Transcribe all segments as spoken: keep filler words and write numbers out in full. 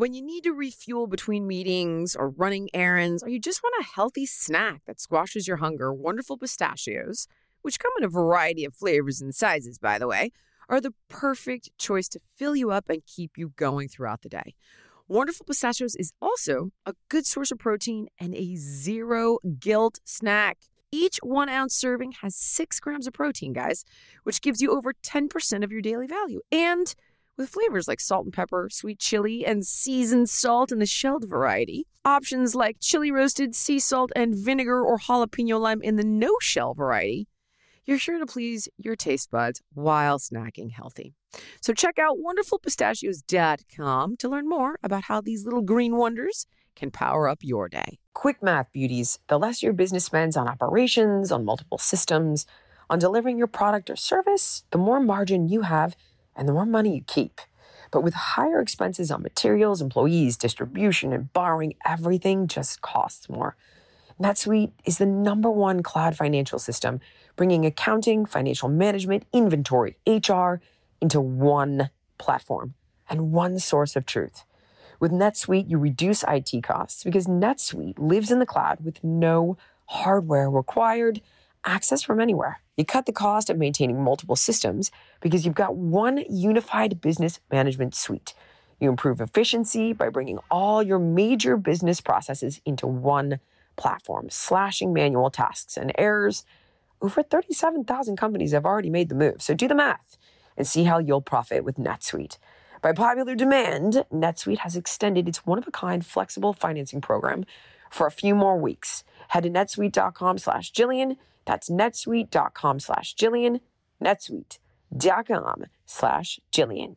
When you need to refuel between meetings or running errands, or you just want a healthy snack that squashes your hunger, Wonderful Pistachios, which come in a variety of flavors and sizes, by the way, are the perfect choice to fill you up and keep you going throughout the day. Wonderful Pistachios is also a good source of protein and a zero-guilt snack. Each one-ounce serving has six grams of protein, guys, which gives you over ten percent of your daily value. And with flavors like salt and pepper, sweet chili, and seasoned salt in the shelled variety, options like chili roasted, sea salt, and vinegar or jalapeno lime in the no-shell variety, you're sure to please your taste buds while snacking healthy. So check out wonderful pistachios dot com to learn more about how these little green wonders can power up your day. Quick math, beauties. The less your business spends on operations, on multiple systems, on delivering your product or service, the more margin you have and the more money you keep. But with higher expenses on materials, employees, distribution, and borrowing, everything just costs more. NetSuite is the number one cloud financial system, bringing accounting, financial management, inventory, H R into one platform and one source of truth. With NetSuite, you reduce I T costs because NetSuite lives in the cloud with no hardware required, access from anywhere. You cut the cost of maintaining multiple systems because you've got one unified business management suite. You improve efficiency by bringing all your major business processes into one platform, slashing manual tasks and errors. Over thirty-seven thousand companies have already made the move, so do the math and see how you'll profit with NetSuite. By popular demand, NetSuite has extended its one-of-a-kind flexible financing program for a few more weeks. Head to netsuite.com slash Jillian. That's netsuite.com slash Jillian. netsuite.com slash Jillian.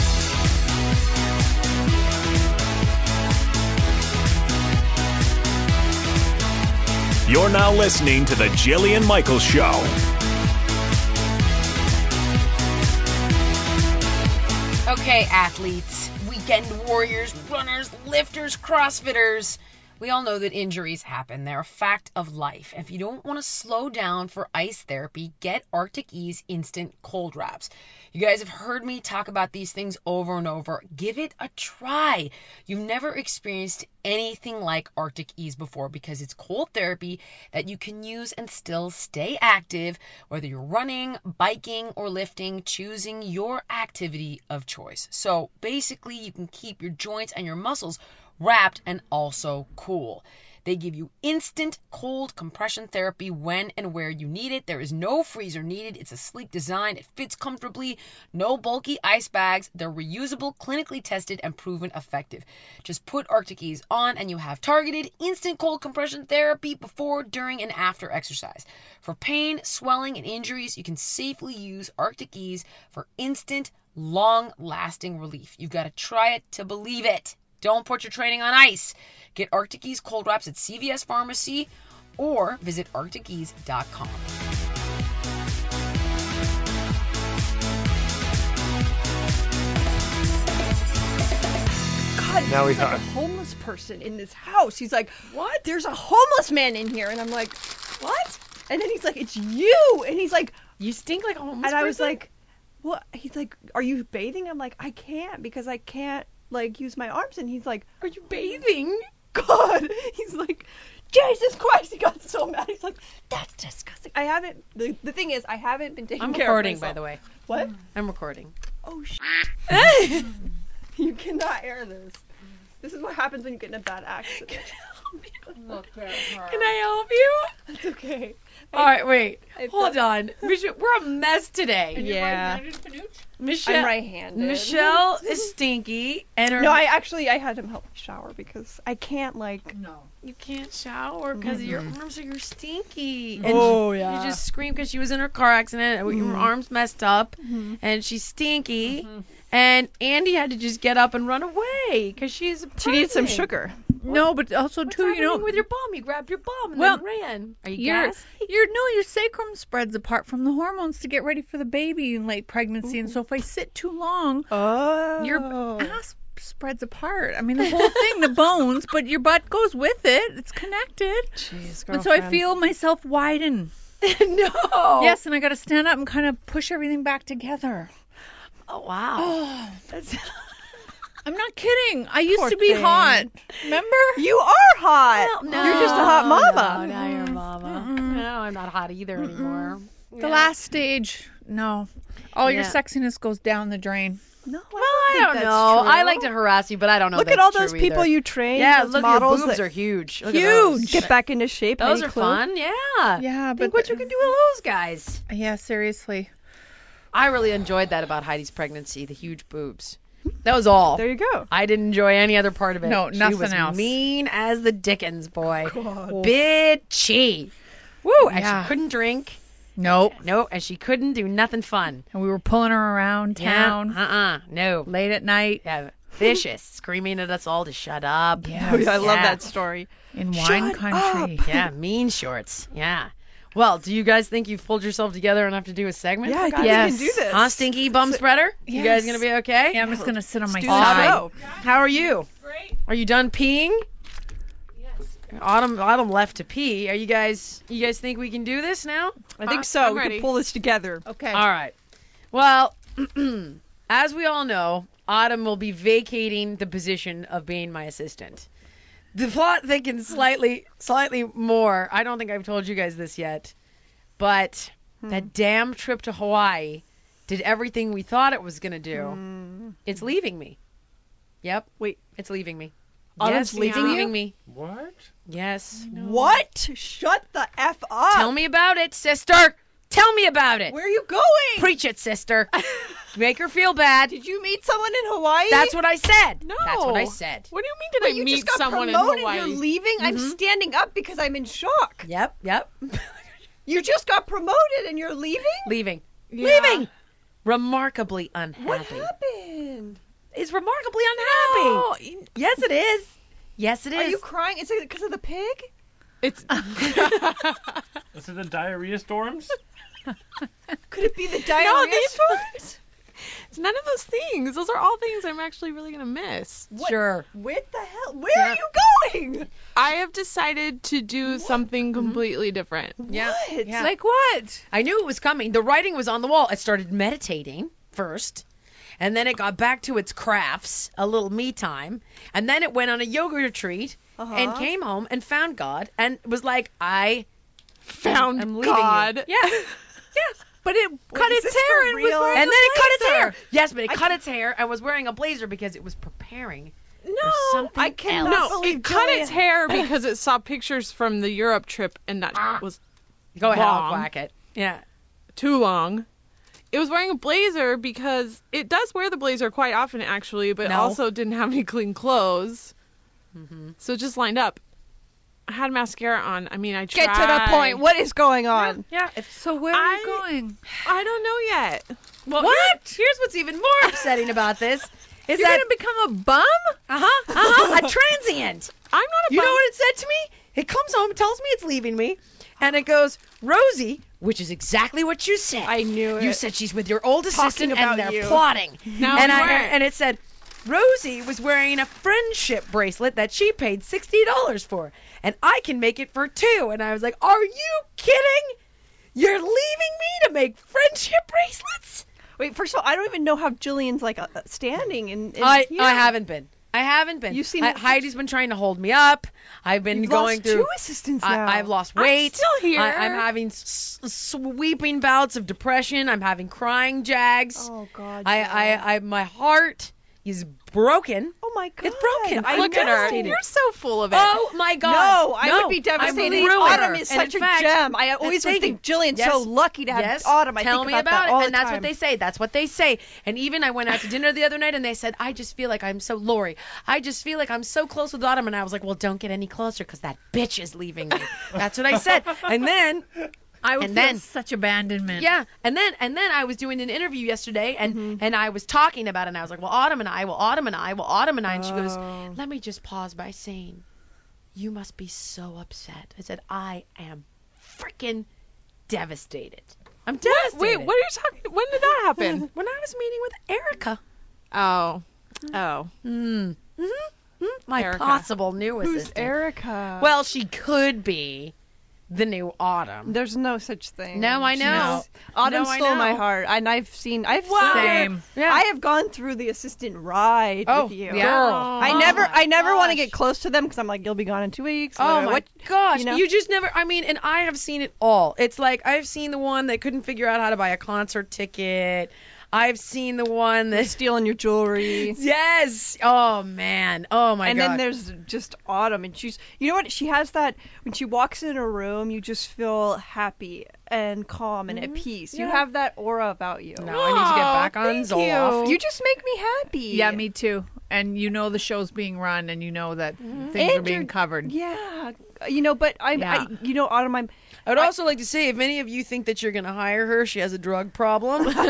You're now listening to the Jillian Michaels Show. Okay, athletes, weekend warriors, runners, lifters, CrossFitters. We all know that injuries happen. They're a fact of life. If you don't want to slow down for ice therapy, get Arctic Ease Instant Cold Wraps. You guys have heard me talk about these things over and over. Give it a try. You've never experienced anything like Arctic Ease before because it's cold therapy that you can use and still stay active, whether you're running, biking, or lifting, choosing your activity of choice. So basically, you can keep your joints and your muscles wrapped and also cool. They give you instant cold compression therapy when and where you need it. There is no freezer needed. It's a sleek design. It fits comfortably. No bulky ice bags. They're reusable, clinically tested, and proven effective. Just put Arctic Ease on and you have targeted instant cold compression therapy before, during, and after exercise. For pain, swelling, and injuries, you can safely use Arctic Ease for instant, long-lasting relief. You've got to try it to believe it. Don't put your training on ice. Get Arctic Ease Cold Wraps at C V S Pharmacy or visit arctic ease dot com. God, Now we there's like are. a homeless person in this house. He's like, what? There's a homeless man in here. And I'm like, what? And then he's like, it's you. And he's like, You stink like a homeless and I was person? like, what? He's like, are you bathing? I'm like, I can't because I can't like use my arms. And he's like, Are you bathing? God. He's like, Jesus Christ. He got so mad. He's like, that's disgusting. I haven't, the, the thing is, I haven't been taking I'm care recording, of by myself. the way. What? I'm recording. Oh, shit. You cannot air this. This is what happens when you get in a bad accident. Look at her. Can I help you? That's okay. All right, wait. I Hold thought- on. Michelle, we're a mess today. Yeah. Michelle, I'm right-handed. Michelle is stinky, and her. No, I actually, I had him help me shower because I can't, like... No. You can't shower because your arms are you're stinky. And Oh, she, yeah. You just screamed because she was in her car accident. and Your arms messed up, Mhm. and she's stinky. And Andy had to just get up and run away because she's a She needs some person. sugar. No, but also What's too, you happening know, with your bum? You grabbed your bum and Well, then ran. Are you your gassy? your no, your sacrum spreads apart from the hormones to get ready for the baby in late pregnancy, and so if I sit too long, Oh. your ass spreads apart. I mean, the whole thing, the bones, but your butt goes with it. It's connected. Jeez, And so I feel myself widen. No. Yes, and I got to stand up and kind of push everything back together. Oh wow. Oh, That's... I'm not kidding. I used Poor to be thing. hot. Remember? You are hot. No, You're just a hot mama. No, now you're a mama. Mm-mm. No, I'm not hot either anymore. The last stage, no. All your Yeah. sexiness goes down the drain. No, Well, I don't know. I like to harass you, but I don't know. Look that's at all true those people either. you train. Yeah, those look, models your boobs that are huge. Look at those. Huge. get back into shape. Those Any are clue? fun. Yeah. Yeah, but Think what you can do with those guys. Yeah, seriously. I really enjoyed that about Heidi's pregnancy, the huge boobs. That was all. There you go. I didn't enjoy any other part of it. No, she nothing was else. mean as the Dickens, boy. God. Bitchy. Woo, and Yeah. she couldn't drink. Nope. No, and she couldn't do nothing fun. And we were pulling her around town Yeah. Uh-uh. No. late at night Yeah. Vicious. Screaming at us all to shut up. Yes. Oh, yeah, I love Yeah. that story. in wine Shut country. Yeah, mean shorts. Yeah. Well, do you guys think you've pulled yourself together enough to do a segment? Yeah, for I guys? think Yes. we can do this. Huh, Stinky Bum Spreader? You guys Yes. gonna be okay? Yeah, I'm just gonna sit on my do side. the show. How are you? Great. Are you done peeing? Yes. Autumn Autumn left to pee. Are you guys you guys think we can do this now? I think Huh? so. I'm we ready. can pull this together. Okay. All right. Well, as we all know, Autumn will be vacating the position of being my assistant. The plot thickens slightly, slightly more. I don't think I've told you guys this yet, but that damn trip to Hawaii did everything we thought it was gonna do. Mm. It's leaving me. Yep. Wait. It's leaving me. Autumn's yes, leaving it's you? leaving me. What? Yes. What? Shut the F up. Tell me about it, sister. Tell me about it. Where are you going? Preach it, sister. Make her feel bad. Did you meet someone in Hawaii? That's what I said. No. That's what I said. What do you mean did Wait, I you meet just got someone in promoted. Hawaii? You're leaving? I'm Mhm. standing up because I'm in shock. Yep, yep. You just got promoted and you're leaving? Leaving. Yeah. Leaving. Remarkably unhappy. What happened? Is remarkably unhappy. No, Yes, it is. Yes, it is. Are you crying? Is it because of the pig? it's Is it the diarrhea storms? Could it be the diarrhea these- storms? it's none of those things. Those are all things I'm actually really gonna miss. What? Sure. What the hell? Where are you going? I have decided to do something completely different. Yeah. What? Yeah. Like what? I knew it was coming. The writing was on the wall. I started meditating first, and then it got back to its crafts, a little me time, and then it went on a yoga retreat Uh-huh. and came home and found God and was like, I Found I'm leaving God. you. Yeah. Yeah. But it cut is its this hair for and was real? wearing And a then it cut its blazer. hair. Yes, but it I cut its hair and was wearing a blazer because it was preparing. No, something I cannot No, believe it cut Julia- its hair because it saw pictures from the Europe trip and that was Go ahead, I'll Long. quack it. Yeah. too long. It was wearing a blazer because it does wear the blazer quite often actually, but No. also didn't have any clean clothes. Mm-hmm. So it just lined up. I had mascara on. I mean, I tried. Get to the point. What is going on? Yeah. It's, So where are you I- going? I don't know yet. well, What? Here's, here's what's even more upsetting about this. Is You're that gonna become a bum? uh-huh, uh-huh, a transient. I'm not a You know bum- what it said to me? It comes home, tells me it's leaving me, and it goes, Rosie, which is exactly what you said. I knew You it. said she's with your old Talking assistant about and they're you. plotting. No, and we I weren't. and it said Rosie was wearing a friendship bracelet that she paid sixty dollars for, and I can make it for two. And I was like, are you kidding? You're leaving me to make friendship bracelets? Wait, first of all, I don't even know how Jillian's like uh, standing in. in I here. I haven't been. I haven't been. You've seen I, it- Heidi's been trying to hold me up. I've been You've going lost through. two assistants I, now. I've lost I'm weight. still here. I, I'm having s- sweeping bouts of depression. I'm having crying jags. Oh God. I, Jill. I, I, my heart is broken. Oh my God. It's broken. I Look at her. devastated. You're so full of it. Oh my God. No, I No, would be devastated. I'm ruined. Autumn is And such in a fact- gem. I always would thank think you. Jillian's Yes. so lucky to have Yes. Autumn. I Tell think me about, about that it, all and the that's time. what they say. That's what they say. And even I went out to dinner the other night, and they said, "I just feel like I'm so Lori. I just feel like I'm so close with Autumn." And I was like, "Well, don't get any closer, because that bitch is leaving me." That's what I said. And then, I would And feel then- such abandonment. yeah, and then and then I was doing an interview yesterday, and Mm-hmm. and I was talking about it, and I was like, "Well, Autumn and I, well, Autumn and I, well, Autumn and I," and she goes, Oh. "Let me just pause by saying, you must be so upset." I said, "I am freaking devastated. I'm devastated." Wait, what are you talking? When did that happen? When I was meeting with Erica. Oh. Oh. Mm. hmm My Erica. possible new Who's assistant. Erica? Well, she could be the new Autumn. There's no such thing. No, I know. Autumn No, I stole my know. heart, and I've seen. I've Same. Yeah. I have gone through the assistant ride Oh, with you. yeah. Girl. I Oh never, my I never want to gosh. get close to them because I'm like, you'll be gone in two weeks. Oh whatever. my What- gosh, you you, know? just never, I mean, and I have seen it all. It's like, I've seen the one that couldn't figure out how to buy a concert ticket. I've seen the one that, stealing your jewelry. yes, oh man, oh my and god. then there's just Autumn, and she's, you know what? She has that when she walks in a room, you just feel happy and calm and at peace. You Yeah. have that aura about you. no, I need to get back on thank Zoloft. you. You just make me happy. Yeah, me too. And you know the show's being run, and you know that things And are being you're- covered. Yeah, you know, but I'm, Yeah. I, you know, Autumn, I'm. I would also like to say, if any of you think that you're going to hire her, she has a drug problem. Couple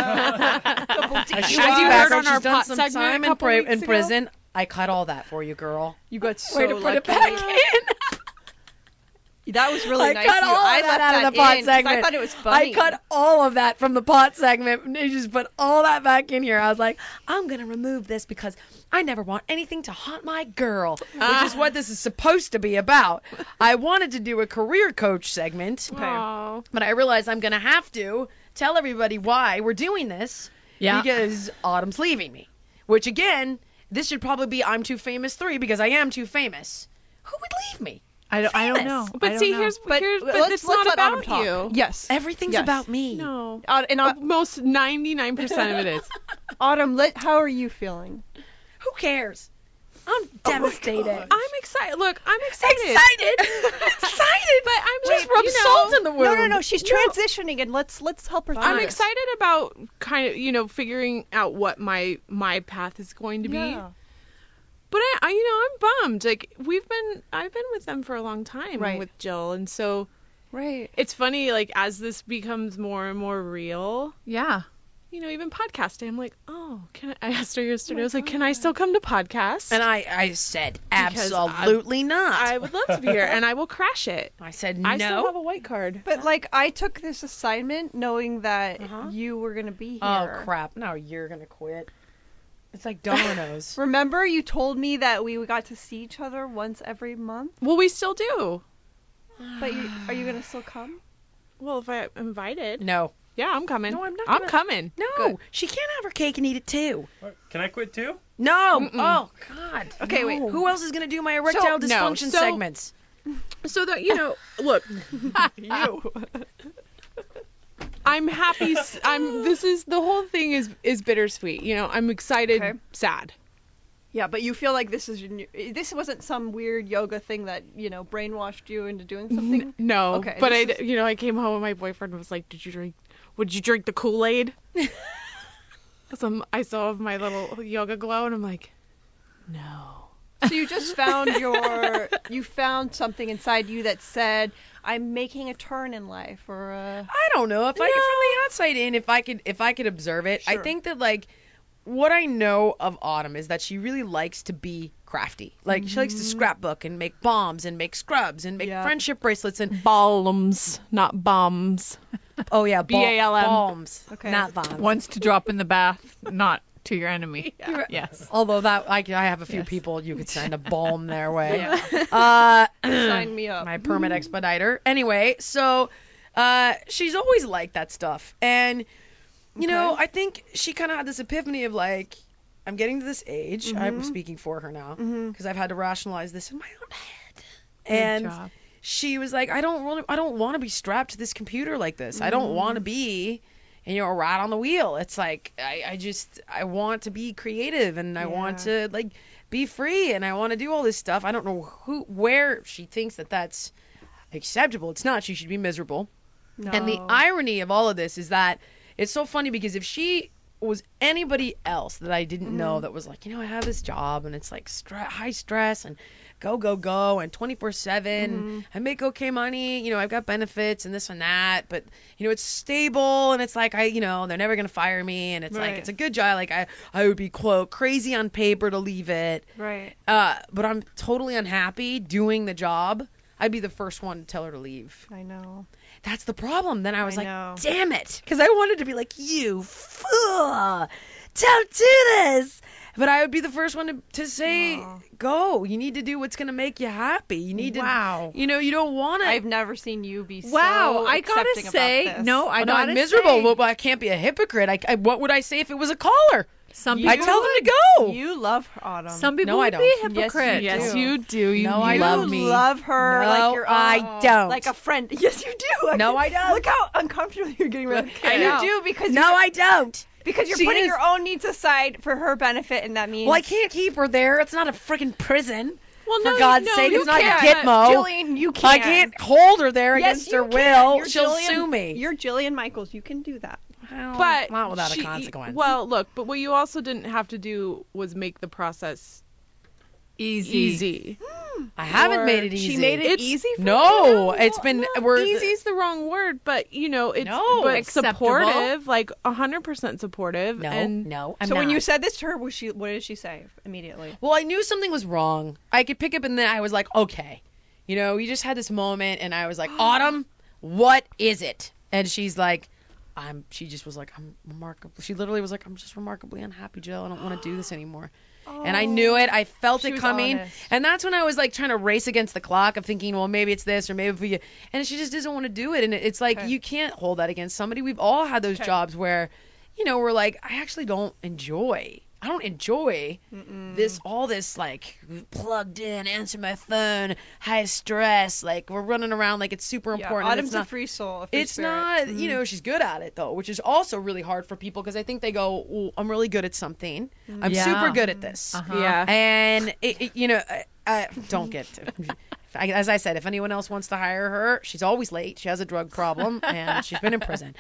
I D should U Is. you heard back on She's our done pot some segment a time in, couple pri- weeks in ago? prison. I cut all that for you, girl. You got so Way to put lucky. it back in. That was really I nice. cut of you. all I of that left out of that the pot in 'cause segment. I thought it was funny. I cut all of that from the pot segment. And they just put all that back in here. I was like, I'm going to remove this because I never want anything to haunt my girl, which is what this is supposed to be about. I wanted to do a career coach segment, Aw. but I realized I'm going to have to tell everybody why we're doing this Yeah. because Autumn's leaving me. Which, again, this should probably be I'm Too Famous three because I am too famous. Who would leave me? I don't, I don't know. Famous. I But don't see, know. here's But here's but let's- it's let's not let Autumn about talk. you. Yes. Everything's Yes. about me. No. Au- and Au- Most ninety-nine percent of it is. Autumn, let, how are you feeling? Who cares? I'm devastated. I'm excited. Look, I'm excited. excited. excited. But I'm Just just rub you know, salt in the wound. No, no, no. She's transitioning, and let's let's help her. through I'm this. excited about kind of you know figuring out what my my path is going to be. Yeah. But I, I, you know, I'm bummed. Like we've been, I've been with them for a long time Right. with Jill, and so Right. it's funny. Like as this becomes more and more real, Yeah. you know, even podcasting, I'm like, oh, can I? I asked her yesterday. I was like, can I still come to podcast? And I, I said, Because I- absolutely not. I would love to be here, and I will crash it. I said, I still have no. a white card. But like, I took this assignment knowing that Uh-huh. you were gonna be here. Oh, crap. No, you're going to quit. It's like dominoes. Remember, you told me that we got to see each other once every month. Well, we still do. But you, are you gonna still come? Well, if I'm invited, no. yeah, I'm coming. No, I'm not I'm gonna- coming. No. Good. She can't have her cake and eat it too. What, Can I quit too? No. Mm-mm. Oh, God. Okay, wait. No. Who else is going to do my erectile no, dysfunction so- segments? So that you know, look, You. I'm happy. s- I'm. This is the whole thing is is bittersweet. You know, I'm excited, Okay. sad. Yeah, but you feel like this is your new, this wasn't some weird yoga thing that you know brainwashed you into doing something. N- no, Okay, but I, this d- you know, I came home and my boyfriend was like, "Did you drink? Would you drink the Kool-Aid?" Some I saw my little yoga glow, and I'm like, "No." So you just found your you found something inside you that said, "I'm making a turn in life," or uh, I don't know. If I could from the outside in, if I could if I could observe it, I Sure. think that like what I know of Autumn is that she really likes to be crafty. Like she likes to scrapbook and make bombs and make scrubs and make Yeah. friendship bracelets and Balms, not bombs. oh yeah, B A L M. bombs, Okay. not bombs. Once to drop in the bath, not to your enemy. Yes. Although that I, I have a few people you could send a balm their way. Yeah. Uh, sign me up. my permit expediter. Anyway, so uh, she's always liked that stuff, and you know, Okay. I think she kind of had this epiphany of like, I'm getting to this age. Mm-hmm. I'm speaking for her now because I've had to rationalize this in my own head, Good and job. she was like, I don't really, I don't want to be strapped to this computer like this. I don't want to be. And you know, a rat on the wheel. It's like I, I just I want to be creative and I want to like be free and I want to do all this stuff. I don't know who where she thinks that that's acceptable. It's not. She should be miserable. No. And the irony of all of this is that it's so funny because if she was anybody else that I didn't know that was like, you know, I have this job and it's like stre- high stress and go, go, go and twenty-four seven, I make okay money, you know, I've got benefits and this and that, but, you know, it's stable and it's like, I, you know, they're never going to fire me and it's like, Right. it's a good job. Like, I, I would be, quote, crazy on paper to leave it. Right. Uh, but I'm totally unhappy doing the job. I'd be the first one to tell her to leave. I know. That's the problem. Then I was I like, know. damn it. Because I wanted to be like, you fool. Don't do this. But I would be the first one to, to say, go. You need to do what's going to make you happy. You need to, Wow. you know, you don't want to. I've never seen you be so Wow, I gotta accepting say, about this. no, I I'm gotta not miserable, say, but I can't be a hypocrite. I, I, what would I say if it was a caller? some I people, tell them to go. You love her, Autumn. some people No, I would don't. be Yes, you hypocrites. do. Yes, you do. You, No, you I love don't. me. love her No, like your I own, don't. like a friend. Yes, you do. No, I don't. Look how uncomfortable you're getting. Right. I You know. do because No, you're, I don't. because you're She putting is- your own needs aside for her benefit, and that means. Well, I can't keep her there. It's not a freaking prison. Well, For no, God's no, sake, you it's not can't. Gitmo. Jillian, you can. I can't hold her there Yes, against you her can. will. You're She'll Jillian- sue me. You're Jillian Michaels. You can do that. Well, But not without she, a consequence. Well, look, but what you also didn't have to do was make the process Easy. easy. I haven't or made it easy. She made it It's- easy for No, you. it's been Well, we're easy's the wrong word, but you know, it's No. but Acceptable. supportive, like a hundred percent supportive. no, and no. I'm So when not. you said this to her, was she? What did she say immediately? Well, I knew something was wrong. I could pick up, and then I was like, okay, you know, we just had this moment, and I was like, Autumn, what is it? And she's like, I'm. She just was like, I'm remarkable. She literally was like, I'm just remarkably unhappy, Jill. I don't want to do this anymore. And I knew it. I felt She it was coming. honest. And that's when I was like trying to race against the clock of thinking, well, maybe it's this or maybe if we. And she just doesn't want to do it. And it's like, Okay. you can't hold that against somebody. We've all had those Okay. jobs where, you know, we're like, I actually don't enjoy. I don't enjoy this, all this, like, plugged in, answer my phone, high stress. Like, we're running around like it's super Yeah, important. and Autumn's it's not, a free soul. A free it's spirit. not, you know, she's good at it though, which is also really hard for people because I think they go, "Ooh, I'm really good at something. I'm Yeah. super good at this." Uh-huh. yeah. And it, it, you know, I, I don't get to. I- As I said, if anyone else wants to hire her, she's always late. She has a drug problem and she's been in prison.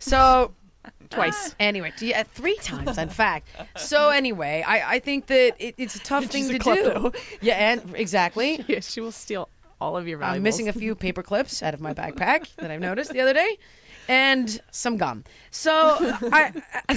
So twice. Anyway, t- uh, three times in fact. So anyway, I, I think that it, it's a tough thing She's to a do. klepto. Yeah, and exactly. Yeah, she will steal all of your valuables. I'm missing a few paper clips out of my backpack that I've noticed the other day, and some gum. So I,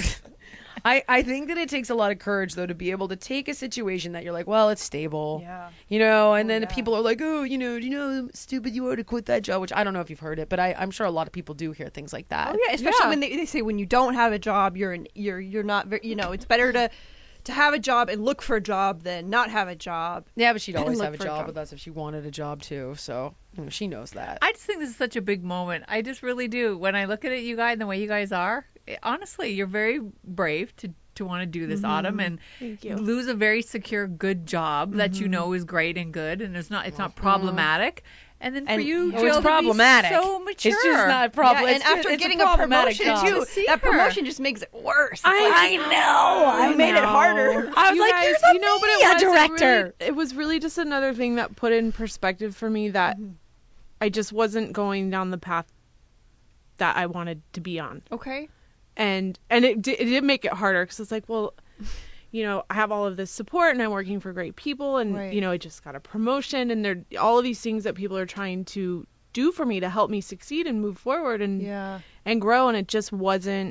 I, I think that it takes a lot of courage though to be able to take a situation that you're like, well, it's stable, Yeah. you know, and Oh, then yeah. people are like, oh, you know, do you know, stupid, you ought to quit that job, which I don't know if you've heard it, but I, I'm sure a lot of people do hear things like that. Oh yeah, especially Yeah. when they, they say when you don't have a job, you're in, you're you're not very, you know, it's better to to have a job and look for a job than not have a job. Yeah, but she'd And always look have a for a job job. with us if she wanted a job too, so you know, she knows that. I just think this is such a big moment. I just really do. When I look at it, you guys, and the way you guys are, it- honestly, you're very brave to to want to do this, Autumn, and Thank you. lose a very secure, good job that you know is great and good, and it's not it's not problematic. And then for And- you, Oh, Jill, it's to be problematic. so mature. It's just not problem. Yeah, and it's, after it's getting a, a, problematic promotion job. too, See that her. promotion just makes it worse. It's I- like, I know. I you made it know. harder. I was You like, guys, there's a you know, but it media was, it director. really- It, was really just another thing that put in perspective for me that I just wasn't going down the path that I wanted to be on, Okay. and and it did, it did make it harder because it's like, well, you know, I have all of this support and I'm working for great people, and Right. you know, I just got a promotion, and there all of these things that people are trying to do for me to help me succeed and move forward and Yeah. and grow, and it just wasn't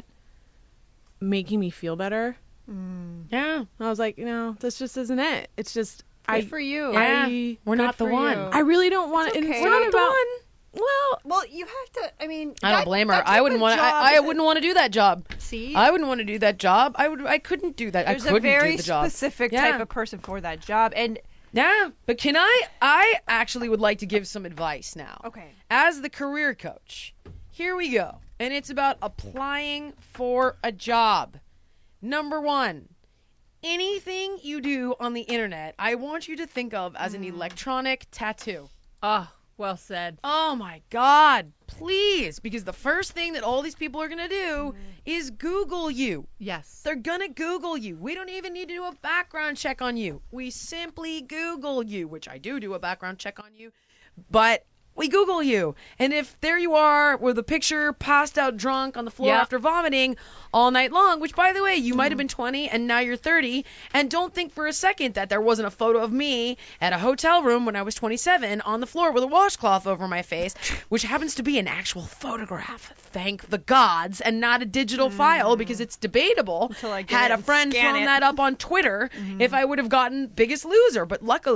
making me feel better. Yeah, I was like, you know, this just isn't it. It's just Good I for you. yeah. I We're Good not the for one. you. I really don't want It's it. and okay. It's We're not not the about, one. Well, Well, you have to. I mean, I don't that- blame her. that I type wouldn't of want. job I, I is a- wouldn't want to do that job. See, I wouldn't want to do that job. I would. I couldn't do that. there's I couldn't a very do the job. specific Yeah. type of person for that job, and Yeah, but can I? I actually would like to give some advice now. okay. As the career coach, here we go. And it's about applying for a job. Number one, anything you do on the internet, I want you to think of as an electronic tattoo. Oh, well said. Oh my God, please. Because the first thing that all these people are going to do is Google you. Yes. They're going to Google you. We don't even need to do a background check on you. We simply Google you, which I do do a background check on you. But we Google you. And if there you are with a picture passed out drunk on the floor Yeah. after vomiting all night long, which, by the way, you might have been twenty and now you're thirty, and don't think for a second that there wasn't a photo of me at a hotel room when I was twenty-seven on the floor with a washcloth over my face, which happens to be an actual photograph, thank the gods, and not a digital file because it's debatable. Until I get Had it a and friend scan thrown it. that up on Twitter if I would have gotten Biggest Loser, but luckily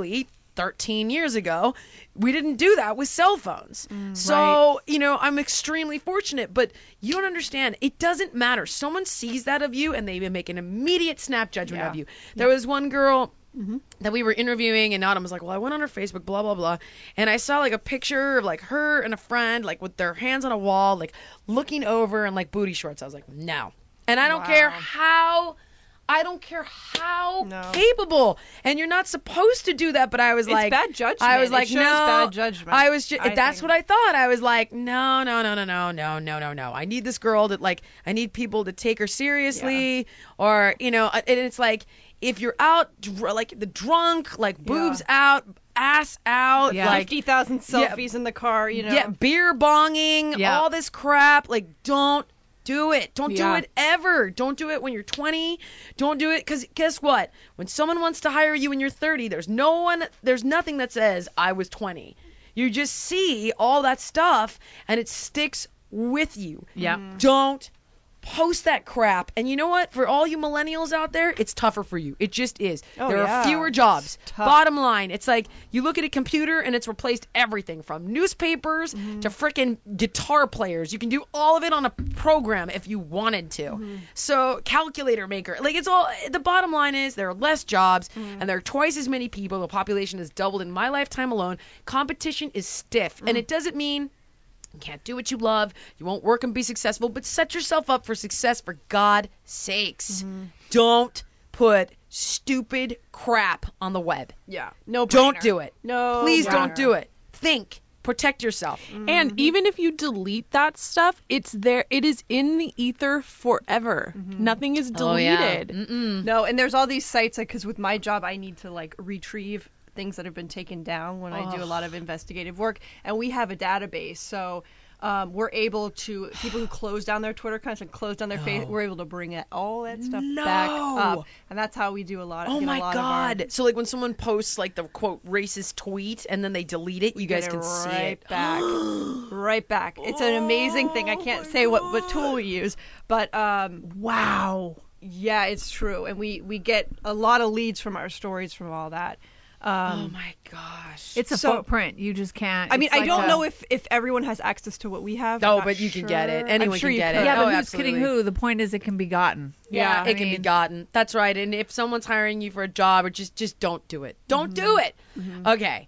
thirteen years ago. We didn't do that with cell phones. Mm, so, right. you know, I'm extremely fortunate, but you don't understand. It doesn't matter. Someone sees that of you and they make an immediate snap judgment Yeah. of you. There was one girl Mm-hmm. that we were interviewing, and Autumn was like, well, I went on her Facebook, blah, blah, blah, and I saw like a picture of like her and a friend, like with their hands on a wall, like looking over and like booty shorts. I was like, no. And I don't Wow. care how, I don't care how No. capable, and you're not supposed to do that, but I was It's like, bad judgment. I was It like, shows no, bad judgment, I was just, I that's think. what I thought. I was like, no, no, no, no, no, no, no, no, no. I need this girl that like, I need people to take her seriously, or, you know, and it's like, if you're out, dr- like the drunk, like boobs out, ass out, Yeah. like fifty thousand Yeah. selfies in the car, you know. yeah, beer bonging, Yeah. all this crap, like don't do it. Don't Yeah. do it ever. Don't do it when you're twenty. Don't do it because guess what? When someone wants to hire you when you're thirty, there's no one, there's nothing that says I was twenty. You just see all that stuff and it sticks with you. Yeah. Don't post that crap. And you know what? For all you millennials out there, it's tougher for you. It just is. Oh, there yeah. are fewer jobs. It's tough. Bottom line, it's like you look at a computer and it's replaced everything from newspapers Mm-hmm. to frickin' guitar players. You can do all of it on a program if you wanted to. Mm-hmm. So calculator maker, like it's all. The bottom line is there are less jobs Mm-hmm. and there are twice as many people. The population has doubled in my lifetime alone. Competition is stiff, Mm. and it doesn't mean you can't do what you love. You won't work and be successful, but set yourself up for success for God's sakes. Mm-hmm. Don't put stupid crap on the web. Yeah. No. Don't brainer. do it. No. Please brainer. don't do it. Think. Protect yourself. And even if you delete that stuff, it's there. It is in the ether forever. Nothing is Oh, yeah. deleted. Mm-mm. No, and there's all these sites, like, because with my job, I need to, like, retrieve things that have been taken down when I do a lot of investigative work, and we have a database, so um, we're able to, people who close down their Twitter accounts and close down their face, we're able to bring it, all that stuff back No. up, and that's how we do a lot of Oh get a my lot of our- God. So like when someone posts like the quote racist tweet and then they delete it, you get guys it can see right it. back, right back. It's an amazing thing. I can't say what, what tool we use, but um, Wow. yeah, it's true, and we we get a lot of leads from our stories from all that. Um, Oh my gosh. It's a So- footprint. You just can't. I mean, it's I like don't a- know if, if everyone has access to what we have. Oh, I'm not but you can get it. sure. Anyone I'm sure can you get could. it. Yeah, but Oh, who's absolutely. kidding who? The point is, it can be gotten. Yeah, it can be mean- gotten. That's right. And if someone's hiring you for a job, or just just don't do it. Don't do it. Okay.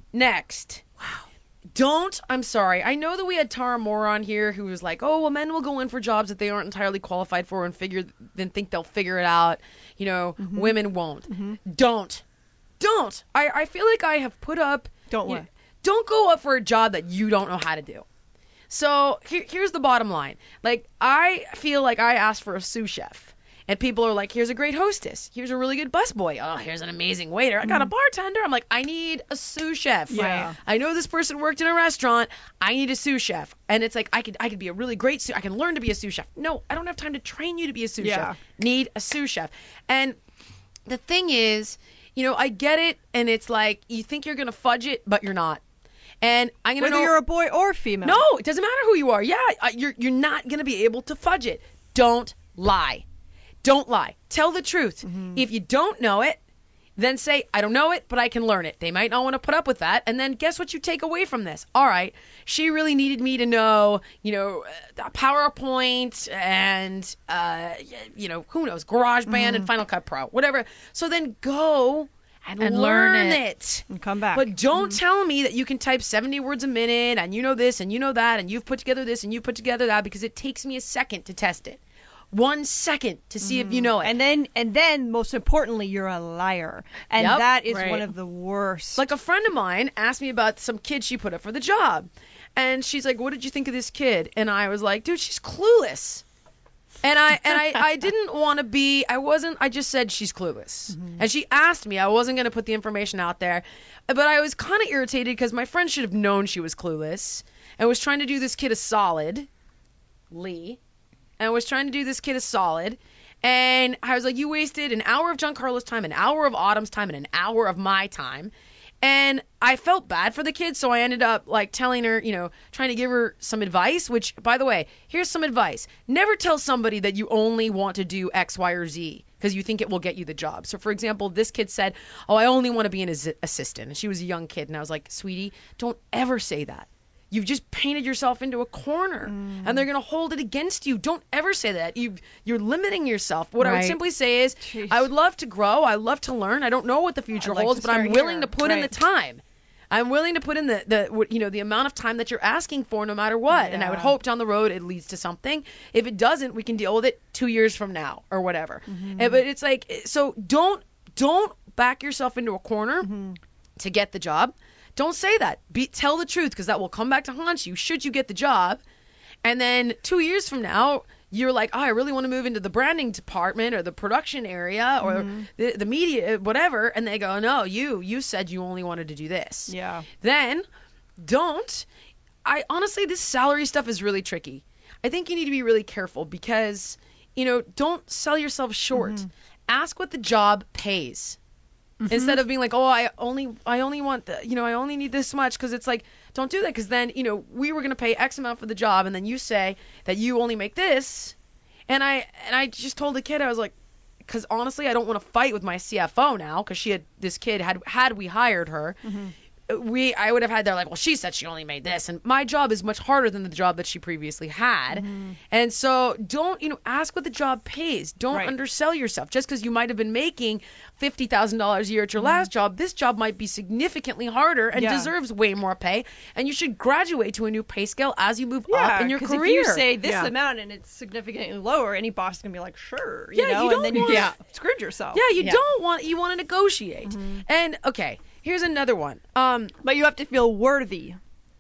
Next. Wow. Don't. I'm sorry. I know that we had Tara Moore on here who was like, oh, well, men will go in for jobs that they aren't entirely qualified for and figure then think they'll figure it out. You know, women won't. Don't. Don't. I I feel like I have put up. Don't you- what? Don't go up for a job that you don't know how to do. So here, here's the bottom line. Like, I feel like I asked for a sous chef. And people are like, here's a great hostess. Here's a really good busboy. Oh, here's an amazing waiter. I got a bartender. I'm like, I need a sous chef. Yeah. I know this person worked in a restaurant. I need a sous chef. And it's like, I could I could be a really great sous. I can learn to be a sous chef. No, I don't have time to train you to be a sous Yeah. chef. Need a sous chef. And the thing is, you know, I get it. And it's like, you think you're going to fudge it, but you're not. And I'm going to Whether know. you're a boy or female. No, it doesn't matter who you are. Yeah, I- you're you're not going to be able to fudge it. Don't lie. Don't lie. Tell the truth. If you don't know it, then say, I don't know it, but I can learn it. They might not want to put up with that. And then guess what you take away from this? All right, she really needed me to know, you know, uh, PowerPoint and, uh, you know, who knows, GarageBand and Final Cut Pro, whatever. So then go and, And learn learn it. it. And come back. But don't tell me that you can type seventy words a minute and you know this and you know that and you've put together this and you've put together that, because it takes me a second to test it. One second to see if you know it. And then, and then, most importantly, you're a liar, and Yep, that is right. one of the worst. Like a friend of mine asked me about some kid she put up for the job. And she's like, what did you think of this kid? And I was like, dude, she's clueless. And I and I, I didn't want to be, I wasn't, I just said she's clueless. And she asked me, I wasn't going to put the information out there. But I was kind of irritated because my friend should have known she was clueless and was trying to do this kid a solid, Lee, and was trying to do this kid a solid. And I was like, you wasted an hour of Giancarlo's time, an hour of Autumn's time, and an hour of my time. And I felt bad for the kid, so I ended up like telling her, you know, trying to give her some advice, which, by the way, here's some advice. Never tell somebody that you only want to do X, Y, or Z because you think it will get you the job. So, for example, this kid said, oh, I only want to be an as- assistant. And she was a young kid. And I was like, sweetie, don't ever say that. You've just painted yourself into a corner, mm. and they're going to hold it against you. Don't ever say that. You've, you're limiting yourself. What right. I would simply say is, Jeez. I would love to grow. I love to learn. I don't know what the future like holds, but I'm willing here. to put right. in the time. I'm willing to put in the, the, you know, the amount of time that you're asking for no matter what. Yeah. And I would hope down the road it leads to something. If it doesn't, we can deal with it two years from now or whatever. Mm-hmm. And, but it's like, so don't, don't back yourself into a corner mm-hmm. to get the job. Don't say that. Be, tell the truth, because that will come back to haunt you should you get the job. And then two years from now, you're like, oh, I really want to move into the branding department or the production area or mm-hmm. the, the media, whatever. And they go, no, you, you said you only wanted to do this. Yeah. Then don't. I honestly, this salary stuff is really tricky. I think you need to be really careful because, you know, don't sell yourself short. Mm-hmm. Ask what the job pays. Mm-hmm. Instead of being like, oh, I only, I only want, the, you know, I only need this much, because it's like, don't do that, because then, you know, we were gonna pay X amount for the job, and then you say that you only make this, and I, and I just told the kid, I was like, because honestly, I don't want to fight with my C F O now, because she had, this kid had, had we hired her, mm-hmm. we, I would have had, they're like, well, she said she only made this, and my job is much harder than the job that she previously had, mm-hmm. and so don't, you know, ask what the job pays. Don't right. undersell yourself. Just because you might have been making fifty thousand dollars a year at your mm-hmm. last job, this job might be significantly harder and yeah. deserves way more pay, and you should graduate to a new pay scale as you move yeah, up in your career. If you say this yeah. amount and it's significantly lower, any boss is going to be like, sure, you yeah, know, you don't and then want, you yeah. screwed yourself. Yeah, you yeah. don't want, you want to negotiate. Mm-hmm. And, okay, here's another one. Um, But you have to feel worthy.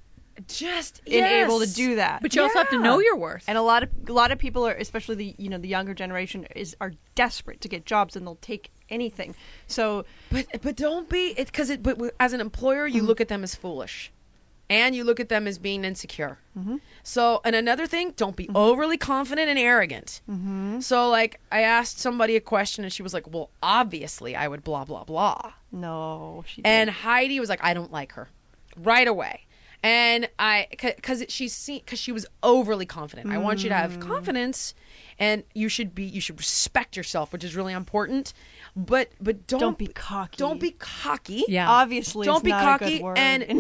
Just in yes. able to do that. But you yeah. also have to know your worth. And a lot of a lot of people are, especially the you know the younger generation, is are desperate to get jobs, and they'll take anything. So, but but don't be it because it. But as an employer, you mm-hmm. look at them as foolish, and you look at them as being insecure. Mm-hmm. So, and another thing, don't be mm-hmm. overly confident and arrogant. Mm-hmm. So, like, I asked somebody a question, and she was like, "Well, obviously, I would blah blah blah." No, she. And didn't. Heidi was like, "I don't like her," right away. And I, because she's seen, because she was overly confident. Mm. I want you to have confidence, and you should be, you should respect yourself, which is really important. But, but don't, don't be cocky. Don't be cocky. Yeah. Obviously, don't it's be not cocky a good word and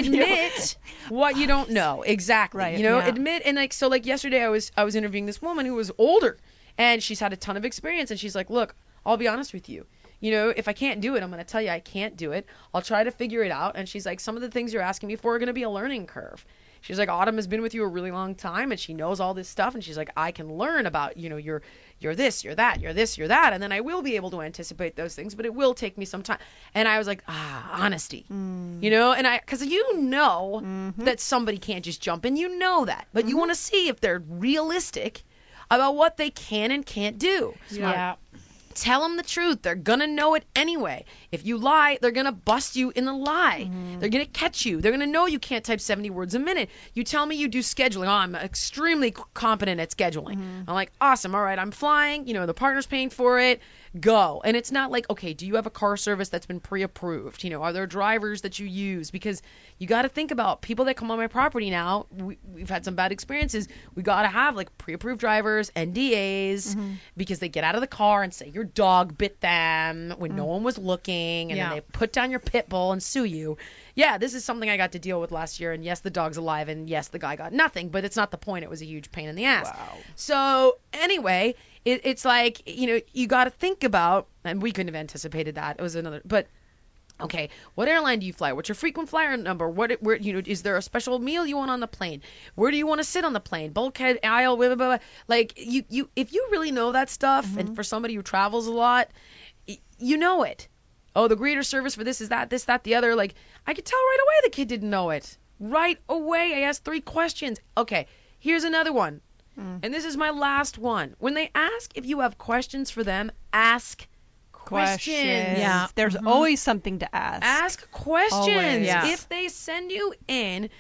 admit what you don't know. Exactly. Right. You know, yeah. admit and like so. Like yesterday, I was I was interviewing this woman who was older, and she's had a ton of experience, and she's like, look, I'll be honest with you. You know, if I can't do it, I'm going to tell you I can't do it. I'll try to figure it out. And she's like, some of the things you're asking me for are going to be a learning curve. She's like, Autumn has been with you a really long time, and she knows all this stuff. And she's like, I can learn about, you know, you're, you're this, you're that, you're this, you're that. And then I will be able to anticipate those things, but it will take me some time. And I was like, ah, honesty, mm. you know, and I, because you know mm-hmm. that somebody can't just jump in. You know that. But mm-hmm. you want to see if they're realistic about what they can and can't do. Smart. Yeah. Tell them the truth. They're going to know it anyway. If you lie, they're going to bust you in the lie. Mm-hmm. They're going to catch you. They're going to know you can't type seventy words a minute. You tell me you do scheduling. Oh, I'm extremely competent at scheduling. Mm-hmm. I'm like, awesome. All right, I'm flying. You know, the partner's paying for it. Go. And it's not like, okay, do you have a car service that's been pre-approved? You know, are there drivers that you use? Because you got to think about people that come on my property now. We, we've had some bad experiences. We got to have like pre-approved drivers, N D As, mm-hmm. because they get out of the car and say your dog bit them when mm-hmm. no one was looking, and yeah. then they put down your pit bull and sue you. Yeah, this is something I got to deal with last year, and yes, the dog's alive, and yes, the guy got nothing, but it's not the point. It was a huge pain in the ass. Wow. So anyway, it, it's like, you know, you got to think about, and we couldn't have anticipated that. It was another, but okay, what airline do you fly? What's your frequent flyer number? What, where, you know, is there a special meal you want on the plane? Where do you want to sit on the plane? Bulkhead, aisle, blah, blah, blah. Like, you, you, if you really know that stuff, mm-hmm. and for somebody who travels a lot, you know it. Oh, the greeter service for this is that, this, that, the other. Like, I could tell right away the kid didn't know it. Right away. I asked three questions. Okay, here's another one. Mm. And this is my last one. When they ask if you have questions for them, ask questions. questions. Yeah. There's mm-hmm. always something to ask. Ask questions. Always. Yeah. If they send you in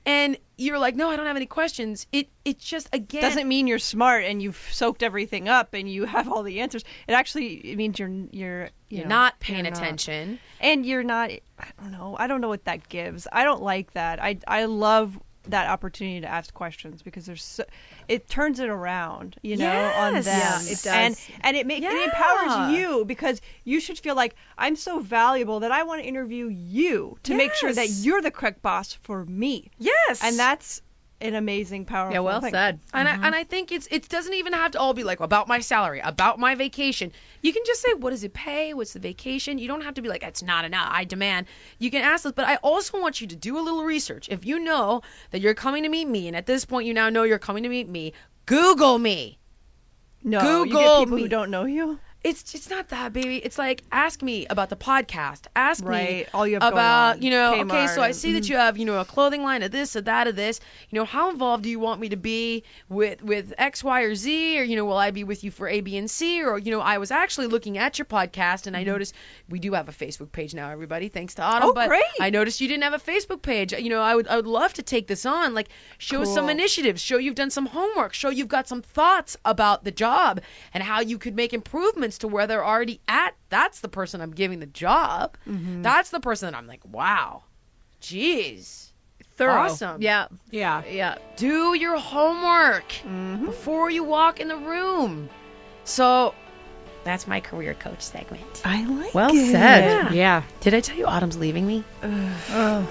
and you're like, no, I don't have any questions. It it just, again, doesn't mean you're smart and you've soaked everything up and you have all the answers. It actually it means you're you're you you're know, not paying you're not. attention. And you're not. I don't know. I don't know what that gives. I don't like that. I I love that opportunity to ask questions because there's so, it turns it around, you know, on them. Yes. Yeah, it does. And and it makes Yeah. it empowers you because you should feel like I'm so valuable that I want to interview you to make sure that Yes. you're the correct boss for me. Yes. And that's an amazing, powerful Yeah, well thing. said. And I, and I think it's it doesn't even have to all be like about my salary, about my vacation. You can just say, what does it pay? What's the vacation? You don't have to be like, it's not enough. I demand. You can ask this, but I also want you to do a little research. If you know that you're coming to meet me, and at this point you now know you're coming to meet me, Google me. No, you Google get people me. who don't know you. It's it's not that, baby. It's like, ask me about the podcast. Ask Right, me all you have going about, on. you know, okay, Kmart so I and- see that you have, you know, a clothing line of this, of that, of this. You know, how involved do you want me to be with with X, Y, or Z? Or, you know, will I be with you for A, B, and C? Or, you know, I was actually looking at your podcast and I noticed we do have a Facebook page now, everybody, thanks to Autumn. Oh, but great. I noticed you didn't have a Facebook page. You know, I would I would love to take this on, like show some Cool. initiatives, show you've done some homework, show you've got some thoughts about the job and how you could make improvements to where they're already at. That's the person I'm giving the job. Mm-hmm. That's the person that I'm like, wow, jeez, Thorough. awesome. Yeah. Yeah. Yeah. Do your homework Mm-hmm. before you walk in the room. So that's my career coach segment. I like Well it. said. Yeah. Did I tell you Autumn's leaving me? Oh.